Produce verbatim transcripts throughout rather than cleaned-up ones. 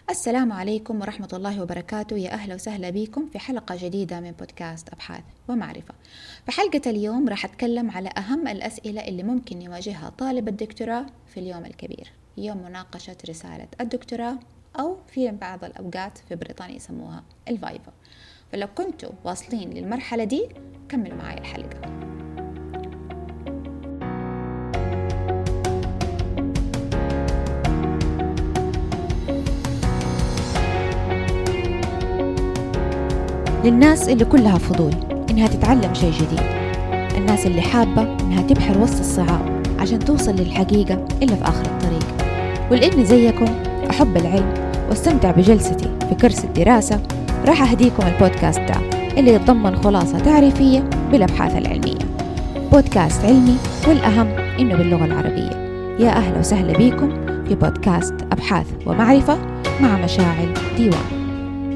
السلام عليكم ورحمة الله وبركاته. يا أهلا وسهلا بكم في حلقة جديدة من بودكاست أبحاث ومعرفة. في حلقة اليوم راح أتكلم على أهم الأسئلة اللي ممكن يواجهها طالب الدكتوراه في اليوم الكبير، يوم مناقشة رسالة الدكتوراه، أو في بعض الأوقات في بريطانيا يسموها الفايفا. فلو كنتوا واصلين للمرحلة دي كملوا معي الحلقة. للناس اللي كلها فضول إنها تتعلم شيء جديد، الناس اللي حابة إنها تبحر وسط الصعاب عشان توصل للحقيقة إلا في آخر الطريق، ولإني زيكم أحب العلم واستمتع بجلستي في كرسي الدراسة، راح أهديكم البودكاست ده اللي يتضمن خلاصة تعريفية بالأبحاث العلمية. بودكاست علمي، والأهم إنه باللغة العربية. يا أهلا وسهلا بكم في بودكاست أبحاث ومعرفة مع مشاعل ديوان.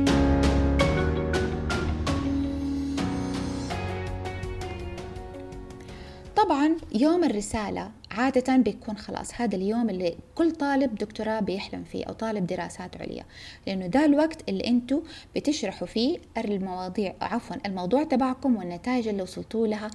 طبعا يوم الرسالة عادة بيكون خلاص هذا اليوم اللي كل طالب دكتوراه بيحلم فيه أو طالب دراسات عليا، لأنه ده الوقت اللي أنتوا بتشرحوا فيه المواضيع عفوا الموضوع تبعكم والنتائج اللي وصلتوا لها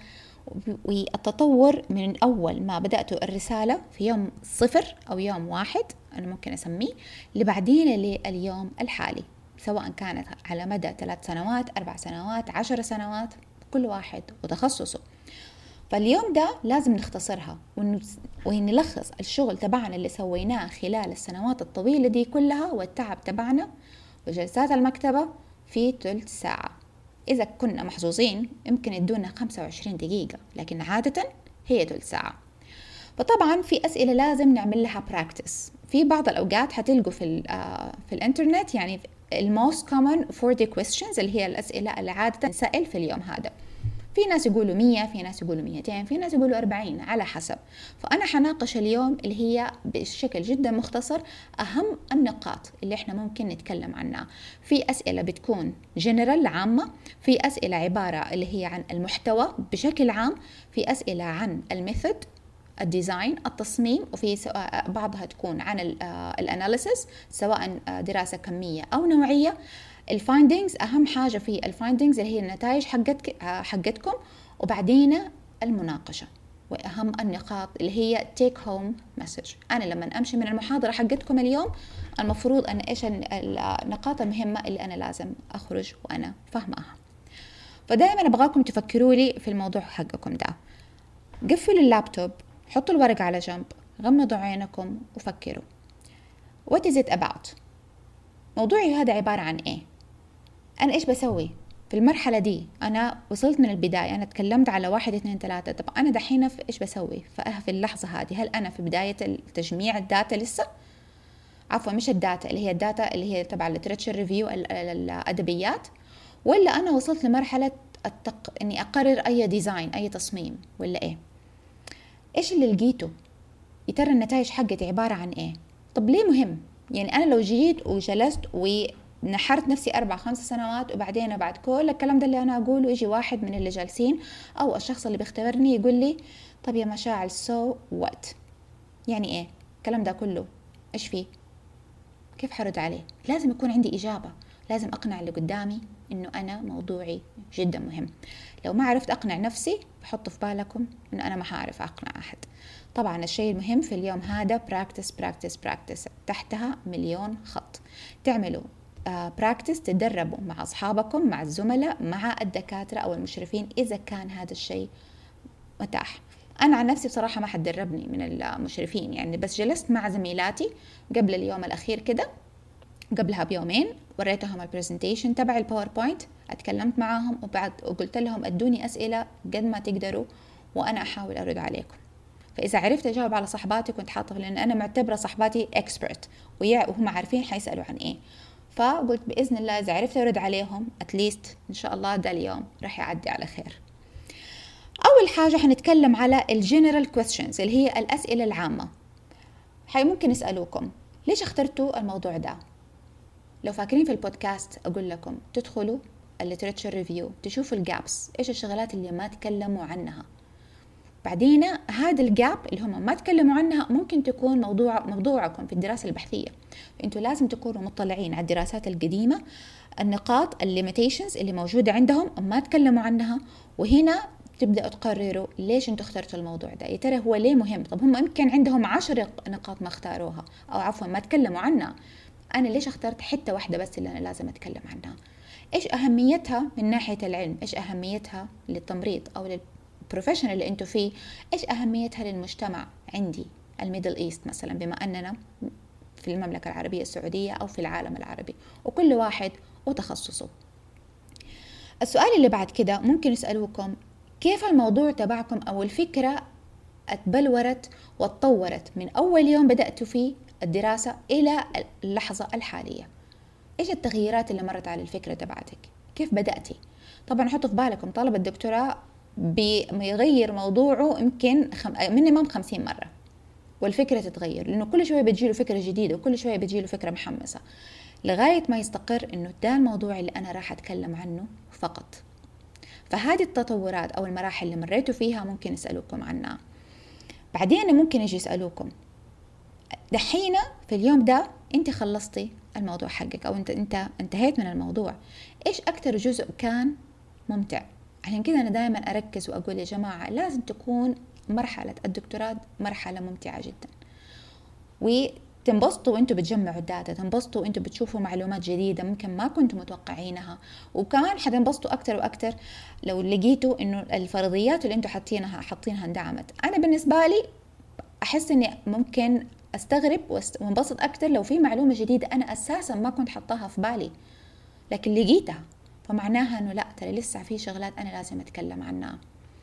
والتطور من أول ما بدأتوا الرسالة في يوم صفر أو يوم واحد أنا ممكن أسميه لبعدين لليوم الحالي، سواء كانت على مدى ثلاث سنوات أربع سنوات عشر سنوات، كل واحد وتخصصه. فاليوم ده لازم نختصرها ونلخص الشغل تبعنا اللي سويناه خلال السنوات الطويلة دي كلها والتعب تبعنا وجلسات المكتبة في ثلث ساعة. إذا كنا محظوظين يمكن يدونا خمسة وعشرين دقيقة، لكن عادة هي ثلث ساعة. فطبعا في أسئلة لازم نعمل لها براكتس. في بعض الأوقات هتلقوا في, في الانترنت يعني الموست common forty questions اللي هي الأسئلة اللي عادة نسأل في اليوم هذا. في ناس يقولوا مية، في ناس يقولوا ميتين، في ناس يقولوا أربعين، على حسب. فأنا حناقش اليوم اللي هي بشكل جدا مختصر أهم النقاط اللي احنا ممكن نتكلم عنها. في أسئلة بتكون جنرال عامة، في أسئلة عبارة اللي هي عن المحتوى بشكل عام، في أسئلة عن الميثود الديزاين التصميم، وفي بعضها تكون عن الاناليسيس سواء دراسة كمية أو نوعية. الفايندينجز أهم حاجة في الفايندينجز اللي هي النتائج حقتك حقتكم، وبعدين المناقشة وأهم النقاط اللي هي take home message. أنا لما أمشي من المحاضرة حقتكم اليوم المفروض أن إيش النقاط المهمة اللي أنا لازم أخرج وأنا فهمها. فدائما أبغاكم تفكروا لي في الموضوع حقكم ده. قفلوا اللابتوب، حطوا الورق على جنب، غمضوا عينكم وفكروا. what is it about؟ موضوعي هذا عبارة عن إيه؟ أنا إيش بسوي في المرحلة دي؟ أنا وصلت من البداية، أنا تكلمت على واحد اثنين ثلاثة، طب أنا دحين في إيش بسوي في اللحظة هذه؟ هل أنا في بداية تجميع الداتا لسه؟ عفوا مش الداتا اللي هي الداتا اللي هي تبع الليتراتشر ريفيو الأدبيات، ولا أنا وصلت لمرحلة التق... إني أقرر أي ديزاين أي تصميم ولا إيه؟ إيش اللي لقيته؟ يا ترى النتائج حقتي عبارة عن إيه؟ طب ليه مهم؟ يعني أنا لو جيت وجلست ونحرت نفسي أربع خمس سنوات وبعدين بعد كل الكلام ده اللي أنا أقوله يجي واحد من اللي جالسين أو الشخص اللي بيختبرني يقول لي طب يا مشاعل so what؟ يعني إيه؟ الكلام ده كله إيش فيه؟ كيف حرد عليه؟ لازم يكون عندي إجابة، لازم أقنع اللي قدامي إنه أنا موضوعي جدا مهم. لو ما عرفت أقنع نفسي بحطوا في بالكم إنه أنا ما هعرف أقنع أحد. طبعا الشيء المهم في اليوم هذا براكتس براكتس براكتس، تحتها مليون خط. تعملوا براكتس، uh, تدربوا مع أصحابكم مع الزملاء مع الدكاترة أو المشرفين إذا كان هذا الشيء متاح. أنا عن نفسي بصراحة ما حد دربني من المشرفين، يعني بس جلست مع زميلاتي قبل اليوم الأخير كده، قبلها بيومين وريتهم البرزنتيشن تبع الباوربوينت، اتكلمت معاهم وبعد وقلت لهم ادوني أسئلة قد ما تقدروا وأنا أحاول أرد عليكم. فإذا عرفت أجاوب على صحباتي كنت حاطة، لأن أنا معتبرة صحباتي expert وهم عارفين حيسألوا عن إيه، فقلت بإذن الله إذا عرفت أرد عليهم أتليست إن شاء الله ده اليوم رح يعدي على خير. أول حاجة حنتكلم على الجنرال questions اللي هي الأسئلة العامة. حي ممكن يسألوكم ليش اخترتوا الموضوع ده؟ لو فاكرين في البودكاست أقول لكم تدخلوا الليتراتشر ريفيو تشوفوا الجابس، إيش الشغلات اللي ما تكلموا عنها، بعدين هذا الجاب اللي هم ما تكلموا عنها ممكن تكون موضوع موضوعكم في الدراسة البحثية. فأنتوا لازم تكونوا مطلعين على الدراسات القديمة، النقاط الليميتيشنز اللي موجودة عندهم ما تكلموا عنها، وهنا تبدأوا تقرروا ليش انتوا اخترتوا الموضوع ده، يا ترى هو ليه مهم. طب هم يمكن عندهم عشر نقاط ما اختاروها، أو عفوا ما تكلموا عنها، أنا ليش اخترت حتة واحدة بس اللي أنا لازم أتكلم عنها؟ إيش أهميتها من ناحية العلم؟ إيش أهميتها للتمريض أو للبروفيشنال اللي أنتوا فيه؟ إيش أهميتها للمجتمع عندي الميدل إيست مثلا، بما أننا في المملكة العربية السعودية أو في العالم العربي، وكل واحد وتخصصه. السؤال اللي بعد كده ممكن يسألوكم كيف الموضوع تبعكم أو الفكرة اتبلورت واتطورت من أول يوم بدأتوا فيه الدراسة إلى اللحظة الحالية. إيش التغييرات اللي مرت على الفكرة تبعتك؟ كيف بدأتي؟ طبعا حطوا في بالكم طالب الدكتوراه بيغير موضوعه يمكن خم... مينيمم خمسين مرة، والفكرة تتغير لأنه كل شوية بتجيله فكرة جديدة وكل شوية بتجيله فكرة محمسة، لغاية ما يستقر إنه ده الموضوع اللي أنا راح أتكلم عنه فقط. فهذه التطورات أو المراحل اللي مريتوا فيها ممكن يسألوكم عنها. بعدين ممكن يجي يسألوكم دحين في اليوم ده أنت خلصتي الموضوع حقك أو أنت أنت انتهيت من الموضوع، إيش أكتر جزء كان ممتع؟ عشان كده أنا دائما أركز وأقول يا جماعة لازم تكون مرحلة الدكتوراه مرحلة ممتعة جدا، وتنبسطوا وانتوا بتجمعوا الداتا، تنبسطوا وانتوا بتشوفوا معلومات جديدة ممكن ما كنتوا متوقعينها، وكمان حتنبسطوا أكتر وأكتر لو لقيتوا إنه الفرضيات اللي انتوا حاطينها حاطينها اندعمت. أنا بالنسبة لي أحس إني ممكن أستغرب وانبسط أكتر لو في معلومة جديدة أنا أساسا ما كنت حطاها في بالي لكن لقيتها، فمعناها إنه لا ترى لسه في شغلات أنا لازم أتكلم عنها.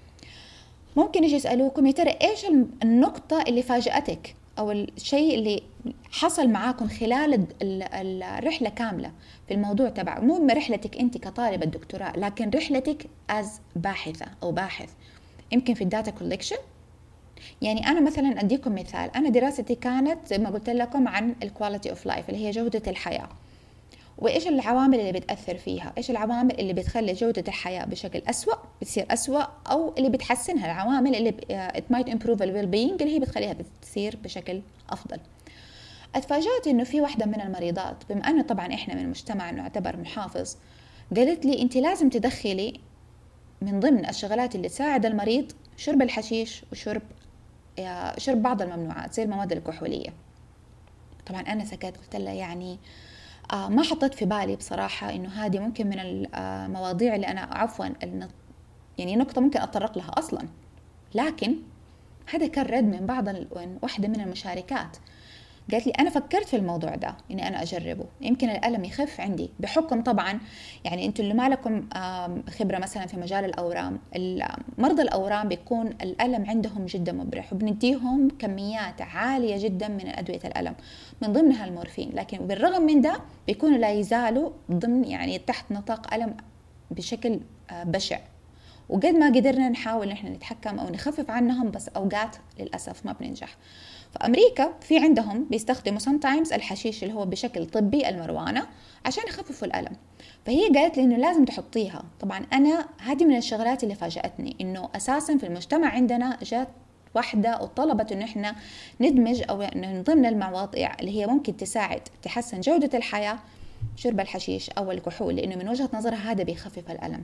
ممكن يجي يسألوكم يا ترى إيش النقطة اللي فاجأتك أو الشيء اللي حصل معاكم خلال الرحلة كاملة في الموضوع تبع، مو رحلتك أنت كطالبة الدكتوراه لكن رحلتك as باحثة أو باحث، يمكن في الداتا كوليكشن. يعني أنا مثلا أديكم مثال، أنا دراستي كانت زي ما قلت لكم عن الكواليتي اوف لايف اللي هي جودة الحياة، وإيش العوامل اللي بتأثر فيها، إيش العوامل اللي بتخلي جودة الحياة بشكل أسوأ بتصير أسوأ، أو اللي بتحسنها، العوامل اللي it might improve the well-being اللي هي بتخليها بتصير بشكل أفضل. اتفاجأت إنه في واحدة من المريضات، بما أنه طبعا إحنا من مجتمع نعتبر محافظ، قالت لي أنت لازم تدخلي من ضمن الشغلات اللي تساعد المريض شرب الحشيش وشرب شرب بعض الممنوعات زي المواد الكحولية. طبعا أنا سكت، قلت لها يعني آه ما حطيت في بالي بصراحة إنه هذه ممكن من المواضيع اللي أنا عفوا يعني نقطة ممكن أتطرق لها أصلا، لكن هذا كان رد من بعض واحدة من المشاركات. قالت لي أنا فكرت في الموضوع ده إني أنا أجربه، يمكن الألم يخف عندي، بحكم طبعا يعني أنتوا اللي ما لكم خبرة مثلا في مجال الأورام، مرضى الأورام بيكون الألم عندهم جدا مبرح وبنديهم كميات عالية جدا من أدوية الألم من ضمنها المورفين، لكن بالرغم من ده بيكونوا لا يزالوا ضمن يعني تحت نطاق ألم بشكل بشع، وقد ما قدرنا نحاول نحن نتحكم أو نخفف عنهم بس أوقات للأسف ما بننجح. فأمريكا في عندهم بيستخدموا sometimes الحشيش اللي هو بشكل طبي المروانة عشان يخففوا الألم، فهي قالت لي إنه لازم تحطيها. طبعا أنا هذه من الشغلات اللي فاجأتني، إنه أساسا في المجتمع عندنا جات واحدة وطلبت إنه إحنا ندمج أو من ضمن المواضيع اللي هي ممكن تساعد تحسن جودة الحياة شرب الحشيش أو الكحول، لأنه من وجهة نظرها هذا بيخفف الألم.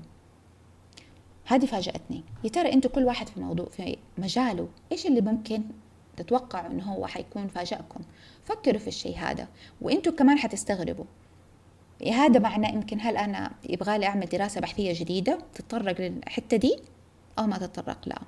هذه فاجأتني. يا ترى أنتوا كل واحد في موضوع في مجاله إيش اللي ممكن تتوقعوا إنه هو حيكون فاجأكم؟ فكروا في الشيء هذا وإنتوا كمان حتستغربوا. هذا معناه يمكن هل أنا يبغى لي أعمل دراسة بحثية جديدة تتطرق للحتة دي أو ما تتطرق لها.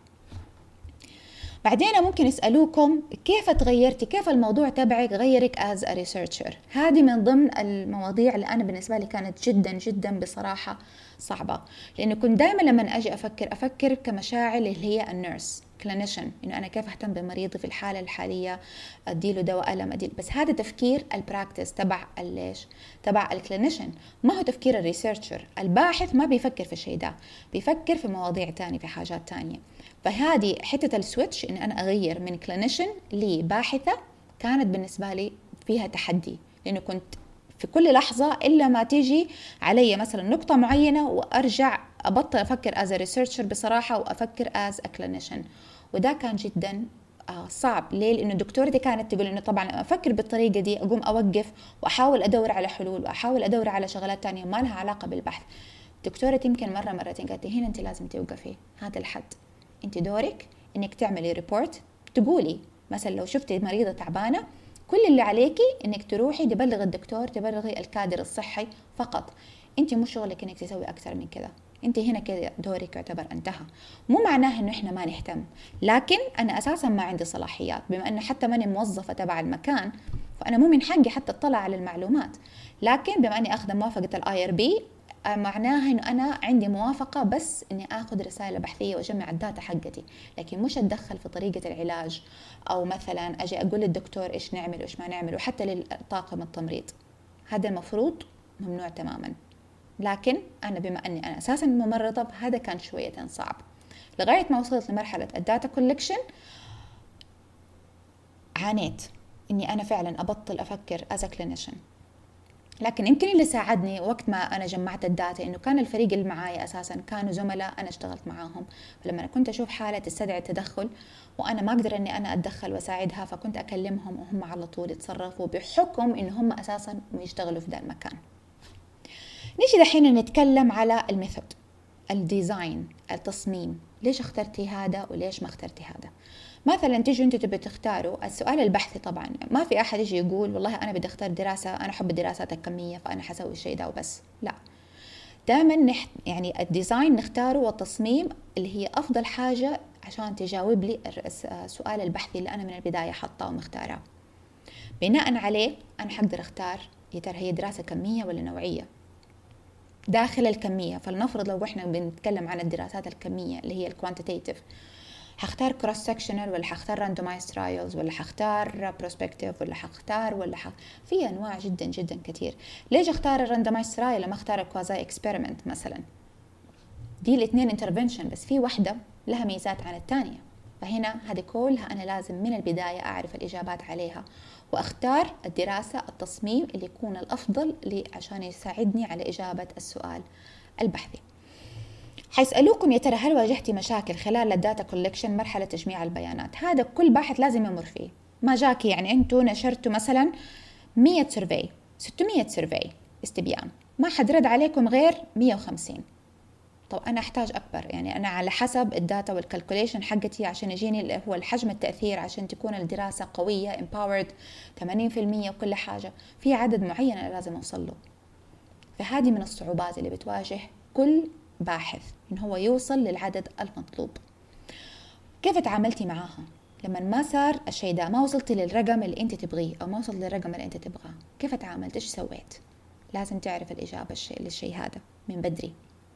بعدين ممكن يسألوكم كيف تغيرتي، كيف الموضوع تبعك غيرك as a researcher. هذه من ضمن المواضيع اللي أنا بالنسبة لي كانت جدا جدا بصراحة صعبة، لأنه كنت دائما لما أجي أفكر أفكر كمشاعر اللي هي النيرس كلينيشن، إنه أنا كيف أهتم بمريضي في الحالة الحالية، أديله دواء ألم أديله. بس هذا تفكير البراكتس تبع الليش تبع الكلينيشن، ما هو تفكير الريسيرشر. الباحث ما بيفكر في الشيء ده، بيفكر في مواضيع تانية في حاجات تانية. فهذه حتة السويتش إن أنا أغير من كلينيشن لباحثة كانت بالنسبة لي فيها تحدي، لأنه كنت في كل لحظة إلا ما تيجي علي مثلا نقطة معينة وأرجع أبطل أفكر as a researcher بصراحة وأفكر as a clinician، وده كان جدا آه صعب. ليه؟ لأنه دكتورتي كانت تقول إنه طبعا أفكر بالطريقة دي أقوم أوقف وأحاول أدور على حلول وأحاول أدور على شغلات تانية ما لها علاقة بالبحث. دكتورتي يمكن مرة مرتين قالت لي هنا أنت لازم توقفي، هذا الحد، أنت دورك إنك تعملي ريبورت، تقولي مثلا لو شفتي مريضة تعبانة كل اللي عليكي إنك تروحي تبلغ الدكتور، تبلغي الكادر الصحي فقط، أنت مو شغلك إنك تسوي أكثر من كذا. انت هنا كده دورك يعتبر انتهى. مو معناه انه احنا ما نهتم، لكن انا اساسا ما عندي صلاحيات، بما انه حتى ماني موظفه تبع المكان فانا مو من حقي حتى اطلع على المعلومات. لكن بما اني اخذ موافقه الاي ار بي معناها انه انا عندي موافقه بس اني اخذ رساله بحثيه واجمع الداتا حقتي، لكن مش اتدخل في طريقه العلاج او مثلا اجي اقول للدكتور ايش نعمل وايش ما نعمل، وحتى للطاقم التمريض هذا المفروض ممنوع تماما. لكن أنا بما أني أنا أساساً ممرضة هذا كان شوية صعب، لغاية ما وصلت لمرحلة الداتا كولكشن عانيت إني أنا فعلاً أبطل أفكر as a clinician. لكن يمكن اللي ساعدني وقت ما أنا جمعت الداتا إنه كان الفريق اللي معايا أساساً كانوا زملاء أنا اشتغلت معاهم، فلما أنا كنت أشوف حالة تستدعي التدخل وأنا ما أقدر إني أنا أتدخل وأساعدها، فكنت أكلمهم وهم على طول يتصرفوا بحكم إن هم أساساً يشتغلوا في ذا المكان. نيجي دحين نتكلم على الميثود، الديزاين، التصميم، ليش اخترتي هذا وليش ما اخترتي هذا. مثلا تيجوا انتوا تبي تختاروا السؤال البحثي، طبعا ما في احد يجي يقول والله انا بدي اختار دراسه، انا احب الدراسات الكميه فانا حسوي الشيء ده وبس، لا. دائما نح... يعني الديزاين نختاره والتصميم اللي هي افضل حاجه عشان تجاوب لي السؤال البحثي اللي انا من البدايه حاطاه ومختاره. بناء عليه انا حقدر اختار يا ترى هي دراسه كميه ولا نوعيه. داخل الكمية فلنفرض لو احنا بنتكلم عن الدراسات الكمية اللي هي الكوانتيتيف، هختار كروس سكشنال ولا هختار راندومايز ترايلز ولا هختار بروسبكتيف ولا هختار ولا ح... في انواع جدا جدا كثير. ليش اختار الراندومايز ترايل لما اختار الكوازاي اكسبيرمنت مثلا؟ دي الاثنين انترفنشن بس في واحدة لها ميزات عن الثانية، فهنا هذه كلها انا لازم من البداية اعرف الاجابات عليها واختار الدراسة التصميم اللي يكون الافضل لي عشان يساعدني على اجابة السؤال البحثي. حيسألوكم يا ترى هل واجهتي مشاكل خلال الداتا كولكشن مرحلة تجميع البيانات؟ هذا كل باحث لازم يمر فيه. ما جاكي يعني انتوا نشرتوا مثلا مية سيرفي، ستمية سيرفي استبيان، ما حد رد عليكم غير مية وخمسين. طب أنا أحتاج أكبر، يعني أنا على حسب الداتا والكالكوليشن حقتي عشان يجيني اللي هو الحجم التأثير عشان تكون الدراسة قوية empowered ثمانين بالمية وكل حاجة، في عدد معين أنا لازم أوصل له. فهذه من الصعوبات اللي بتواجه كل باحث إن هو يوصل للعدد المطلوب. كيف تعاملتي معاها لما ما صار الشيء ده، ما وصلتي للرقم اللي أنت تبغيه أو ما وصلت للرقم اللي أنت تبغاه؟ كيف تعاملت؟ إيش سويت؟ لازم تعرف الإجابة الشيء للشيء هذا من بدري.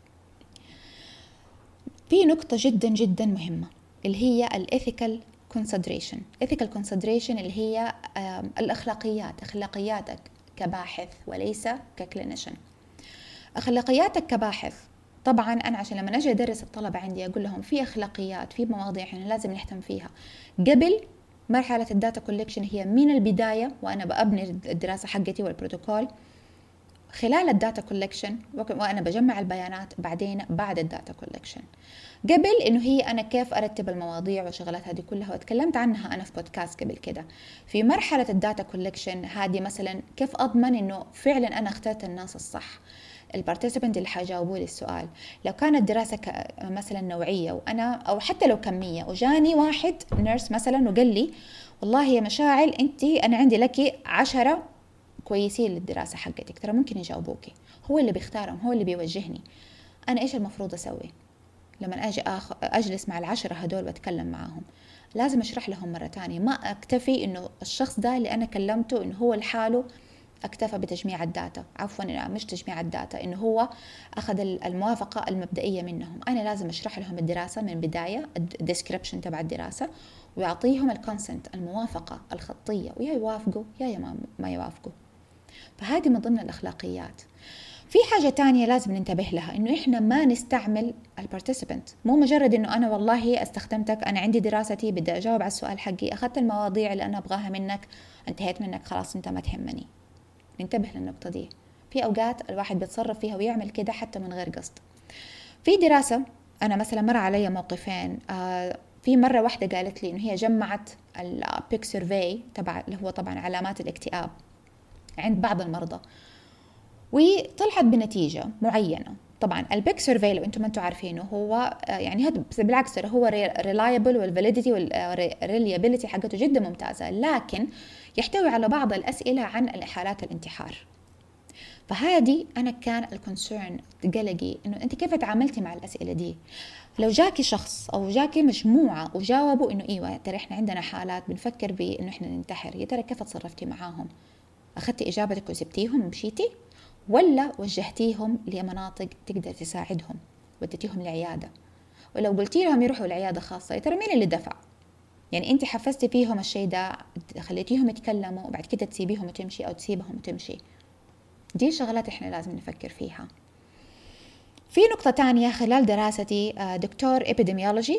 في نقطة جدا جدا مهمة اللي هي الethical consideration. ethical consideration اللي هي الأخلاقيات، أخلاقياتك كباحث وليس ككلينيشن. أخلاقياتك كباحث، طبعا أنا عشان لما أجي أدرس الطلبة عندي أقول لهم في أخلاقيات، في مواضيع إحنا لازم نهتم فيها قبل مرحلة الداتا كولكشن، هي من البداية وأنا بأبني الدراسة حقتي والبروتوكول، خلال الداتا كولكشن وأنا بجمع البيانات، بعدين بعد الداتا كولكشن. قبل إنه هي أنا كيف أرتب المواضيع وشغلات هذه كلها وتكلمت عنها أنا في بودكاست قبل كده. في مرحلة الداتا كولكشن هذه مثلا كيف أضمن إنه فعلا أنا اخترت الناس الصح، البارتيسيبنت اللي حيجاوبوا لي السؤال. لو كانت دراسة مثلا نوعية وأنا أو حتى لو كمية وجاني واحد نيرس مثلا وقال لي والله يا مشاعل أنت أنا عندي لك عشرة كويسين للدراسة حقتك، ترى ممكن يجاوبوكي، هو اللي بيختارهم، هو اللي بيوجهني. أنا إيش المفروض أسوي لما أجي أخ... أجلس مع العشرة هدول وأتكلم معاهم؟ لازم أشرح لهم مرة تانية، ما أكتفي إنه الشخص ده اللي أنا كلمته إنه هو لحاله اكتفى بتجميع الداتا، عفوا مش تجميع الداتا، إنه هو أخذ الموافقة المبدئية منهم. أنا لازم أشرح لهم الدراسة من بداية، الديسكريبشن تبع الدراسة، ويعطيهم الكونسنت، الموافقة الخطية، ويا يوافقوا يا ما يوافقوا. فهذه من ضمن الأخلاقيات. في حاجة تانية لازم ننتبه لها، إنه إحنا ما نستعمل البارتيسيبنت، مو مجرد إنه أنا والله استخدمتك، أنا عندي دراستي بدي أجاوب على السؤال حقي، أخذت المواضيع اللي أنا أبغاها منك، انتهيت منك، خلاص أنت ما تهمني. ننتبه للنقطة دي. في أوقات الواحد بيتصرف فيها ويعمل كده حتى من غير قصد. في دراسة أنا مثلا مر علي موقفين، آه في مرة واحدة قالت لي إنه هي جمعت البيك سيرفي تبع اللي هو طبعا علامات الاكتئاب عند بعض المرضى، وطلعت بنتيجة معينة. طبعا البيك سيرفي لو انتم ما انتم عارفينه هو يعني هذا بالعكس هو ريلايبل، والفاليديتي والريليابيليتي حقته جدا ممتازة، لكن يحتوي على بعض الأسئلة عن حالات الانتحار. فهذه أنا كان الكونسيرن قلقي إنه أنت كيف تعاملتي مع الأسئلة دي. لو جاكي شخص أو جاكي مجموعة وجاوبوا إنه إيوه ترى إحنا عندنا حالات بنفكر بإنه إحنا ننتحر، يا ترى كيف تصرفتي معاهم؟ أخذتي إجابتك وسبتيهم ومشيتي، ولا وجهتيهم لمناطق تقدر تساعدهم وديتيهم لعيادة؟ ولو قلتي لهم يروحوا لعيادة خاصة، يا ترى مين اللي دفع؟ يعني أنت حفزتي فيهم الشيء ده، خليتيهم يتكلموا وبعد كده تسيبيهم وتمشي أو تسيبهم وتمشي؟ دي شغلات إحنا لازم نفكر فيها. في نقطة تانية، خلال دراستي دكتور إبيديميولوجي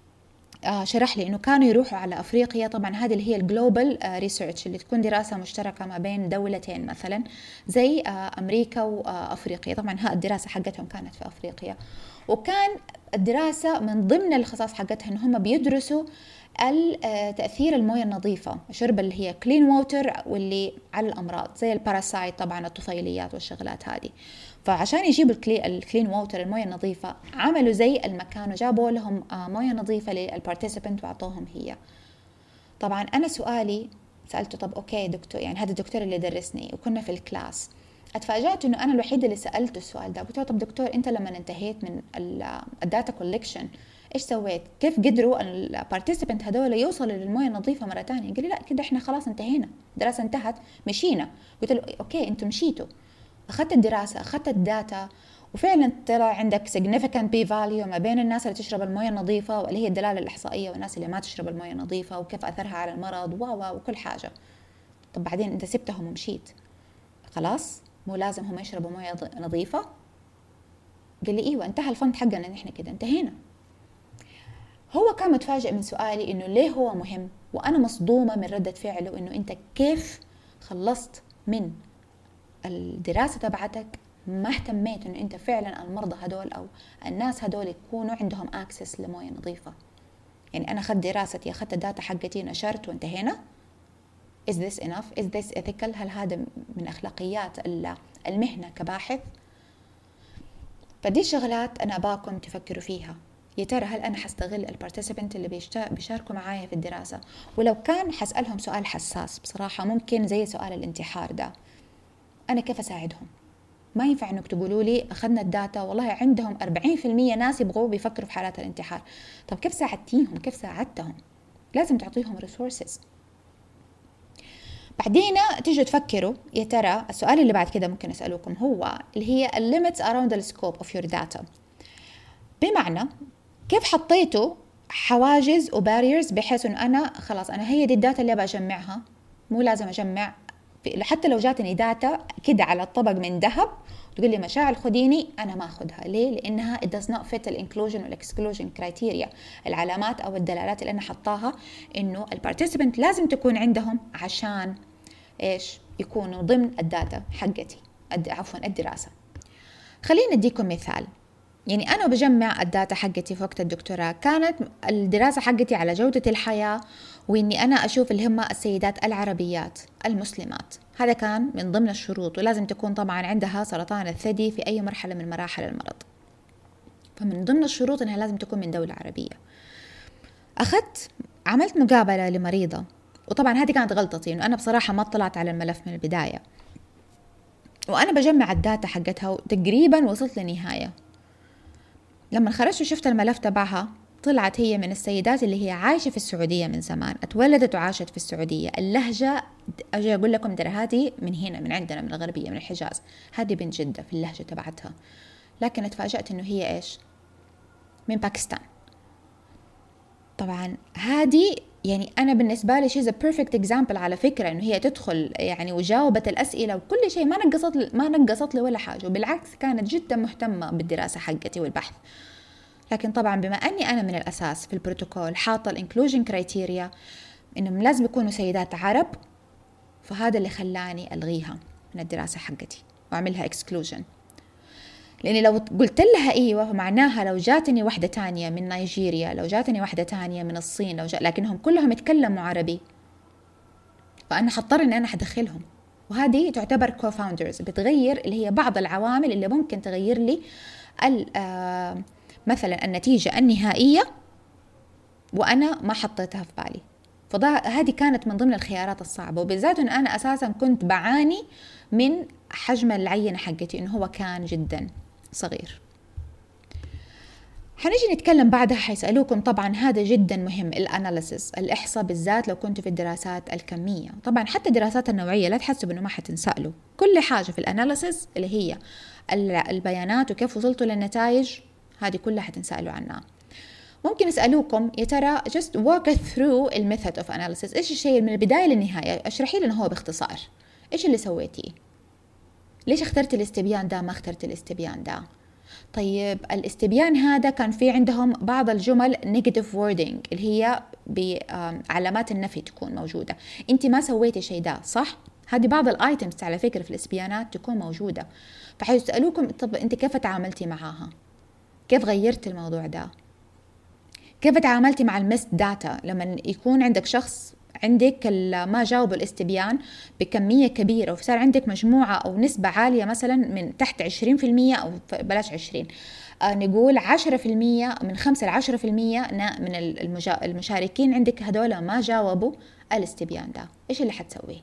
شرح لي إنه كانوا يروحوا على أفريقيا. طبعا هذه اللي هي الجلوبال ريسيرش اللي تكون دراسة مشتركة ما بين دولتين مثلا زي أمريكا وأفريقيا. طبعا ها الدراسة حقتهم كانت في أفريقيا، وكان الدراسة من ضمن الخصائص حقتها إن هم بيدرسوا تأثير الموية النظيفة، شرب اللي هي كلين ووتر، واللي على الأمراض زي الباراسايت طبعا الطفيليات والشغلات هذه. فعشان يجيبوا الكلين ووتر الموية النظيفة عملوا زي المكان وجابوا لهم موية نظيفة للبارتيسيبنت وعطوهم هي. طبعا أنا سؤالي سألته طب أوكي دكتور، يعني هذا الدكتور اللي درسني وكنا في الكلاس، اتفاجأت إنه أنا الوحيدة اللي سألته السؤال ده. قلت له طب دكتور أنت لما انتهيت من الداتا كولكشن إيش سويت؟ كيف قدروا البارتيسيبنت هذول يوصلوا للموية النظيفة مرة تانية؟ قال لي لا كده إحنا خلاص انتهينا، الدراسة انتهت مشينا. قلت له أوكي أنتم مشيتوا، أخذت الدراسة أخذت الداتا وفعلا طلع عندك significant p value ما بين الناس اللي تشرب الموية النظيفة واللي هي الدلالة الإحصائية والناس اللي ما تشرب الموية النظيفة وكيف أثرها على المرض و وكل حاجة. طب بعدين أنت سبتهم ومشيت، خلاص مو لازم هم يشربوا موية نظيفة؟ قال لي إيوه انتهى الفند حقنا، نحن كده انتهينا. هو كان متفاجئ من سؤالي إنه ليه هو مهم، وأنا مصدومة من ردة فعله إنه أنت كيف خلصت من الدراسة تبعتك ما اهتميت إنه أنت فعلا المرضى هدول أو الناس هدول يكونوا عندهم access لموية نظيفة. يعني أنا أخذت دراستي أخذت الداتا حقتي نشرت وانتهينا. is this enough is this ethical؟ هل هذا من أخلاقيات المهنة كباحث؟ فدي شغلات أنا أباكم تفكروا فيها. يا ترى هل أنا حستغل البارتيسيبنت اللي بيشاركوا معايا في الدراسة؟ ولو كان حسألهم سؤال حساس بصراحة ممكن زي سؤال الانتحار ده، أنا كيف أساعدهم؟ ما ينفع إنك تقولوا لي أخذنا الداتا والله عندهم أربعين في المية ناس يبغوا بيفكروا في حالات الانتحار. طب كيف ساعدتيهم؟ كيف ساعدتهم؟ لازم تعطيهم resources. بعدين تيجوا تفكروا يا ترى السؤال اللي بعد كده ممكن أسألوكم هو اللي هي limits around the scope of your data. بمعنى كيف حطيتوا حواجز وباريرز بحيث إنه أنا خلاص أنا هي دي الداتا اللي بجمعها، مو لازم أجمع حتى لو جاتني داتا كده على الطبق من ذهب تقول لي مشاعل خديني، أنا ما أخذها. ليه؟ لأنها it does not fit the inclusion وال exclusion criteria، العلامات أو الدلالات اللي أنا حطاها إنه البارتيسيبنت لازم تكون عندهم عشان إيش يكونوا ضمن الداتا حقتي عفوا الدراسة. خلينا نديكم مثال. يعني أنا بجمع الداتا حقتي في وقت الدكتوراه كانت الدراسة حقتي على جودة الحياة، وإني أنا أشوف اللي هم السيدات العربيات المسلمات، هذا كان من ضمن الشروط، ولازم تكون طبعا عندها سرطان الثدي في أي مرحلة من مراحل المرض. فمن ضمن الشروط أنها لازم تكون من دولة عربية. أخذت عملت مقابلة لمريضة، وطبعا هذه كانت غلطتي إنه أنا بصراحة ما اطلعت على الملف من البداية، وأنا بجمع الداتا حقتها تقريبا وصلت لنهاية. لما خرجت وشفت الملف تبعها طلعت هي من السيدات اللي هي عايشة في السعودية من زمان، اتولدت وعاشت في السعودية. اللهجة أجي أقول لكم ترى هذه من هنا من عندنا من الغربية من الحجاز، هذه بنت جدة في اللهجة تبعتها، لكن اتفاجأت إنه هي إيش من باكستان. طبعا هذه يعني أنا بالنسبة لي she's a perfect example على فكرة، إنه هي تدخل يعني وجاوبت الأسئلة وكل شيء، ما نقصت ما نقصت لي ولا حاجة، وبالعكس كانت جدا مهتمة بالدراسة حقتي والبحث. لكن طبعا بما أني أنا من الأساس في البروتوكول حاطة الانكلوجن كرايتيريا إنهم لازم يكونوا سيدات عرب، فهذا اللي خلاني ألغيها من الدراسة حقتي وأعملها اكسكلوجن. لأني لو قلت لها أيوة معناها لو جاتني واحدة تانية من نيجيريا، لو جاتني واحدة تانية من الصين، لو جا... لكنهم كلهم يتكلموا عربي، فأنا حضطر أن أنا حدخلهم. وهذه تعتبر co-founders، بتغير اللي هي بعض العوامل اللي ممكن تغير لي مثلا النتيجة النهائية وأنا ما حطيتها في بالي. فهذه كانت من ضمن الخيارات الصعبة، وبالذات أن أنا أساسا كنت بعاني من حجم العينة حقتي إنه هو كان جدا صغير. حنيجي نتكلم بعدها، حيسألوكم طبعا هذا جدا مهم، الاناليسيس، الإحصاء، بالذات لو كنتوا في الدراسات الكمية. طبعا حتى الدراسات النوعية لا تحسبوا إنه ما حتنسألوا، كل حاجة في الاناليسيس اللي هي البيانات وكيف وصلتوا للنتائج هذه كلها حتنسألوا عنها. ممكن يسألوكم يا ترى just walk through the method of analysis، إيش الشيء من البداية للنهاية، اشرحي لنا هو باختصار إيش اللي سويتيه، ليش اخترت الاستبيان ده ما اخترت الاستبيان ده. طيب الاستبيان هذا كان في عندهم بعض الجمل negative wording اللي هي بعلامات النفي تكون موجودة، انت ما سويتي شيء ده صح. هذه بعض الايتمز على فكرة في الاستبيانات تكون موجودة، فحيسألوكم طب انت كيف تعاملتي معاها، كيف غيرت الموضوع ده، كيف تعاملتي مع المست داتا لما يكون عندك شخص عندك ما جاوب الاستبيان بكمية كبيرة وصار عندك مجموعة أو نسبة عالية مثلا من تحت عشرين في المية أو بلاش عشرين آه نقول عشرة في المية، من خمسة لعشرة في المية من المشاركين عندك هدول ما جاوبوا الاستبيان ده، إيش اللي حتسويه؟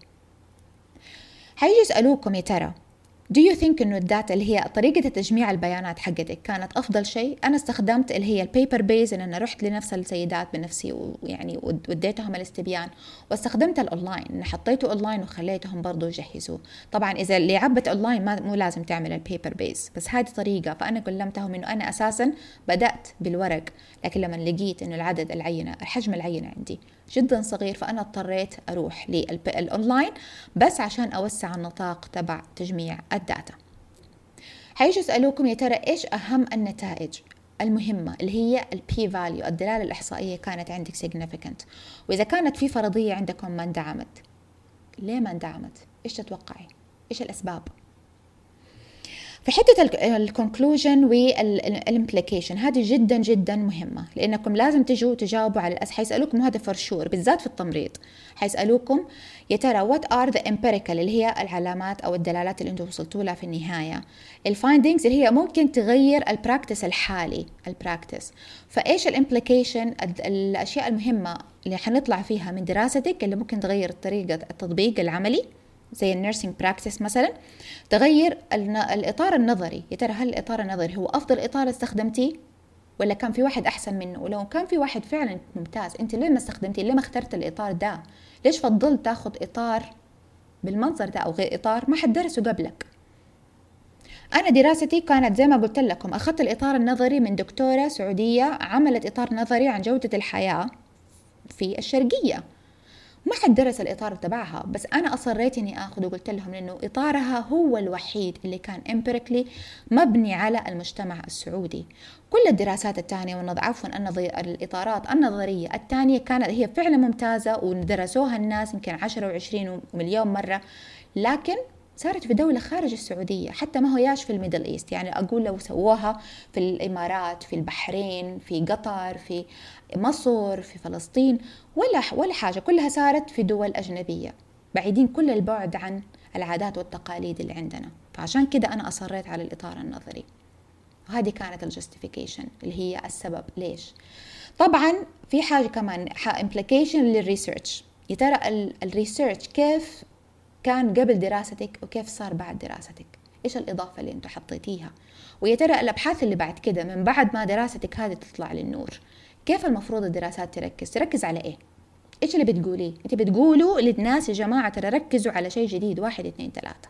حيجي يسألوكم يا ترى Do you think إنه الداتا اللي هي طريقة تجميع البيانات حقتك كانت أفضل شيء؟ أنا استخدمت اللي هي البيبر بيز، إن أنا رحت لنفس السيدات بنفسي ويعني وديتهم الاستبيان، واستخدمت الأونلاين، إن حطيته أونلاين وخليتهم برضو يجهزوه. طبعا إذا اللي عبت أونلاين ما مو لازم تعمل البيبر بيز، بس هذه طريقة. فأنا كلمتهم إنه أنا أساسا بدأت بالورق، لكن لما لقيت إنه العدد العينة الحجم العينة عندي جدا صغير، فأنا اضطريت أروح للأونلاين بس عشان أوسع النطاق تبع تجميع الداتا. حيجي يسألوكم يا ترى إيش أهم النتائج المهمة اللي هي البي فاليو، الدلالة الإحصائية كانت عندك significant، وإذا كانت في فرضية عندكم ما اندعمت، ليه ما اندعمت؟ إيش تتوقعي؟ إيش الأسباب؟ في حتة الكونكلوجن والامبليكيشن هذه جدا جدا مهمة، لأنكم لازم تجوا تجاوبوا على الأسئلة. حيسألوكم هذا فرشور بالذات في التمريض، حيسألوكم يا ترى what are the empirical اللي هي العلامات أو الدلالات اللي أنتم وصلتوا لها في النهاية، الفايندينجز اللي هي ممكن تغير البراكتس الحالي البراكتس، فإيش الامبليكيشن الأشياء المهمة اللي حنطلع فيها من دراستك اللي ممكن تغير طريقة التطبيق العملي زي النيرسينج براكتس مثلا، تغير الإطار النظري. يا ترى هل الإطار النظري هو أفضل إطار استخدمتيه ولا كان في واحد أحسن منه؟ ولو كان في واحد فعلا ممتاز، أنت ليه ما استخدمتيه؟ ليه ما اخترت الإطار ده؟ ليش فضلت تاخد إطار بالمنظر ده أو غير إطار ما حد درسه قبلك؟ أنا دراستي كانت زي ما قلت لكم، أخذت الإطار النظري من دكتورة سعودية عملت إطار نظري عن جودة الحياة في الشرقية، ما حد درس الإطار تبعها، بس أنا أصريت إني أخذ وقلت لهم إنه إطارها هو الوحيد اللي كان empirically مبني على المجتمع السعودي. كل الدراسات الثانية والنظ عفوا الإطارات النظرية الثانية كانت هي فعلا ممتازة ودرسوها الناس يمكن عشرة وعشرين ومليون مرة، لكن صارت في دولة خارج السعودية، حتى ما هو ياش في الميدل إيست، يعني أقول لو سووها في الإمارات، في البحرين، في قطر، في مصر، في فلسطين، ولا ولا حاجة، كلها صارت في دول أجنبية بعيدين كل البعد عن العادات والتقاليد اللي عندنا. فعشان كده أنا أصريت على الإطار النظري، وهذه كانت الجستيفيكيشن اللي هي السبب ليش. طبعا في حاجة كمان implication للريسيرش، يا ترى الريسيرش كيف كان قبل دراستك وكيف صار بعد دراستك، إيش الإضافة اللي أنتوا حطيتيها، ويا ترى الأبحاث اللي بعد كده من بعد ما دراستك هذه تطلع للنور كيف المفروض الدراسات تركز تركز على إيه؟ إيش اللي بتقوليه؟ أنت بتقولوا للناس يا جماعة ترى ركزوا على شيء جديد، واحد اثنين ثلاثة.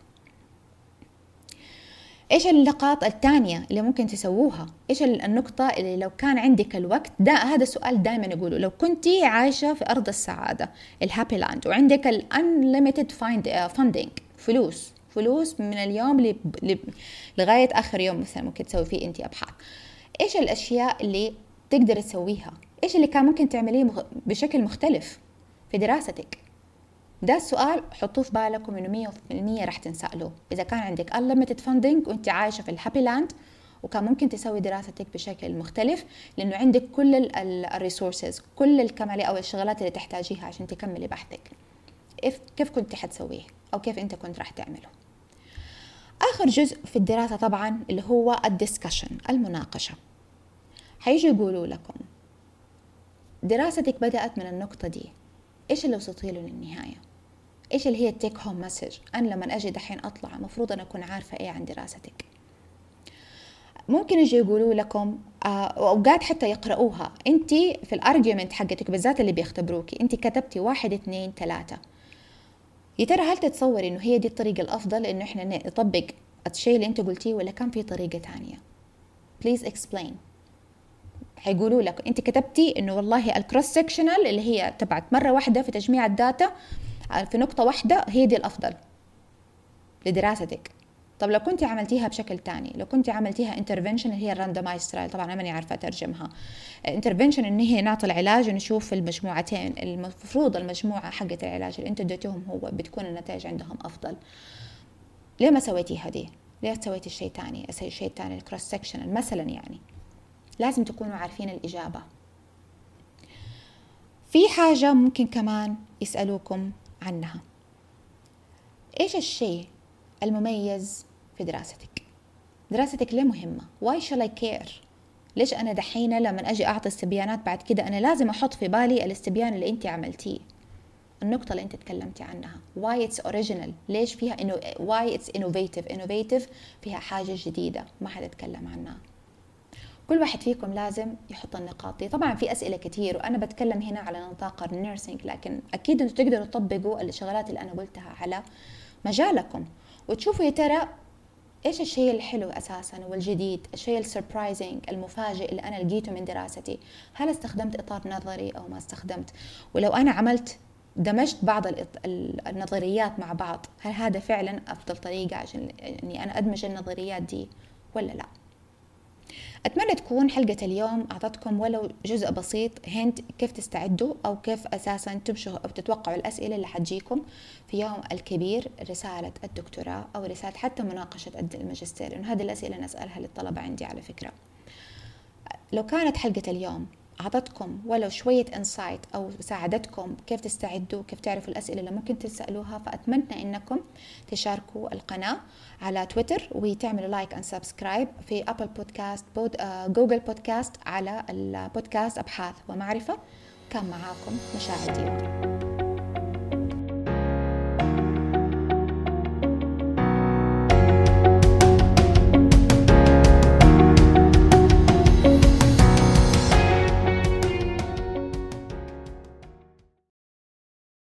إيش النقاط الثانية اللي ممكن تسووها؟ إيش النقطة اللي لو كان عندك الوقت ده، هذا السؤال دائما يقولوا لو كنتي عايشة في أرض السعادة الهابي لاند وعندك الانليميتد فاندينج فلوس فلوس من اليوم ل... ل... لغاية آخر يوم مثلا ممكن تسوي فيه أنت أبحاث، إيش الأشياء اللي تقدر تسويها؟ إيش اللي كان ممكن تعمليه مغ... بشكل مختلف في دراستك؟ ده السؤال حطوه في بالكم إنه مية بالمية راح تنسألوه إذا كان عندك unlimited funding وأنت عايشة في الهابي لاند وكان ممكن تسوي دراستك بشكل مختلف، لأنه عندك كل الريسورسز، كل الكمالي أو الشغلات اللي تحتاجيها عشان تكملي بحثك. كيف كنت حتسويه أو كيف أنت كنت راح تعمله؟ آخر جزء في الدراسة طبعا اللي هو الديسكشن، المناقشة. حيجوا يقولوا لكم دراستك بدأت من النقطة دي، إيش اللي وصلتي له للنهاية؟ إيش اللي هي التيك هوم مسج؟ أنا لما أجي دحين أطلع مفروض أن أكون عارفة إيه عن دراستك. ممكن يجي يقولوا لكم أوقات حتى يقرأوها، أنت في الأرجيومنت حقتك بالذات اللي بيختبروكي أنت كتبتي واحد اثنين ثلاثة، يا ترى هل تتصوري إنه هي دي الطريقة الأفضل إنه إحنا نطبق الشيء اللي أنت قلتيه، ولا كان في طريقة تانية؟ please explain. حيقولوا لك أنت كتبتي إنه والله الكروس سكشنال اللي هي تبعت مرة واحدة في تجميع الداتا في نقطة واحدة هي دي الأفضل لدراستك. طب لو كنت عملتيها بشكل تاني، لو كنت عملتيها intervention اللي هي randomized trial، طبعا أنا ماني عارفة أترجمها. intervention إن هي نعطي العلاج ونشوف المجموعتين، المفروض المجموعة حقة العلاج اللي أنت اديتهم هو بتكون النتائج عندهم أفضل. ليه ما سويتيها دي؟ ليه سويتي الشيء تاني؟ أسوي شيء تاني الكروس سكشنال مثلا. يعني لازم تكونوا عارفين الإجابة. في حاجة ممكن كمان يسألوكم عنها، إيش الشيء المميز في دراستك؟ دراستك ليه مهمة؟ Why shall I care؟ ليش أنا دحين لما أجي أعطي استبيانات بعد كده أنا لازم أحط في بالي الاستبيان اللي أنت عملتيه، النقطة اللي أنت تكلمتي عنها. Why it's original؟ ليش فيها إنه Why it's innovative؟ innovative فيها حاجة جديدة ما حد يتكلم عنها. كل واحد فيكم لازم يحط النقاط دي. طبعا في أسئلة كتير وأنا بتكلم هنا على نطاق النيرسينج، لكن أكيد أنتوا تقدروا تطبقوا الشغلات اللي أنا قلتها على مجالكم وتشوفوا يا ترى إيش الشيء الحلو أساساً والجديد، الشيء السربرايزنج المفاجئ اللي أنا لقيته من دراستي. هل استخدمت إطار نظري أو ما استخدمت؟ ولو أنا عملت دمجت بعض النظريات مع بعض، هل هذا فعلاً أفضل طريقة عشان إني أنا أدمج النظريات دي ولا لا؟ أتمنى تكون حلقة اليوم أعطتكم ولو جزء بسيط هنت كيف تستعدوا أو كيف أساساً تمشوا أو تتوقعوا الأسئلة اللي حتجيكم في يوم الكبير، رسالة الدكتوراه أو رسالة حتى مناقشة الماجستير، لأن هذه الأسئلة أنا أسألها للطلبة عندي على فكرة. لو كانت حلقة اليوم أعطتكم ولو شوية إنسايت أو ساعدتكم كيف تستعدوا، كيف تعرفوا الأسئلة اللي ممكن تسألوها، فأتمنى إنكم تشاركوا القناة على تويتر وتعملوا لايك أند سبسكرايب في أبل بودكاست، بود آه جوجل بودكاست، على البودكاست أبحاث ومعرفة. كان معاكم مشاعر دياب.